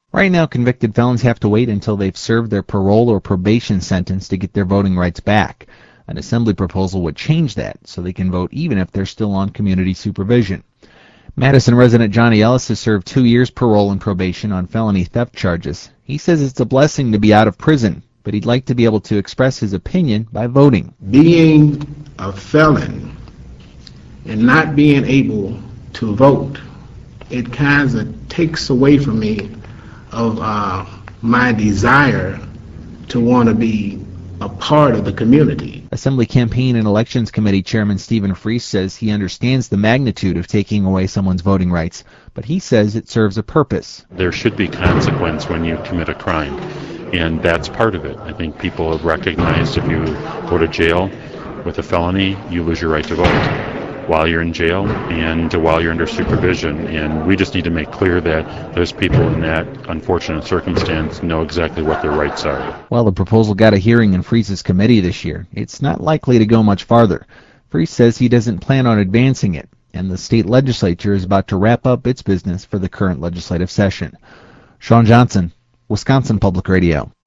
Right now, convicted felons have to wait until they've served their parole or probation sentence to get their voting rights back. An assembly proposal would change that, so they can vote even if they're still on community supervision. Madison resident Johnny Ellis has served 2 years parole and probation on felony theft charges. He says it's a blessing to be out of prison, but he'd like to be able to express his opinion by voting. Being a felon and not being able to vote, it kind of takes away from me of my desire to want to be a part of the community. Assembly Campaign and Elections Committee Chairman Stephen Freese says he understands the magnitude of taking away someone's voting rights, but he says it serves a purpose. There should be consequence when you commit a crime, and that's part of it. I think people have recognized if you go to jail with a felony, you lose your right to vote while you're in jail and while you're under supervision, and we just need to make clear that those people in that unfortunate circumstance know exactly what their rights are. While the proposal got a hearing in Freese's committee this year, it's not likely to go much farther. Freese says he doesn't plan on advancing it, and the state legislature is about to wrap up its business for the current legislative session. Sean Johnson, Wisconsin Public Radio.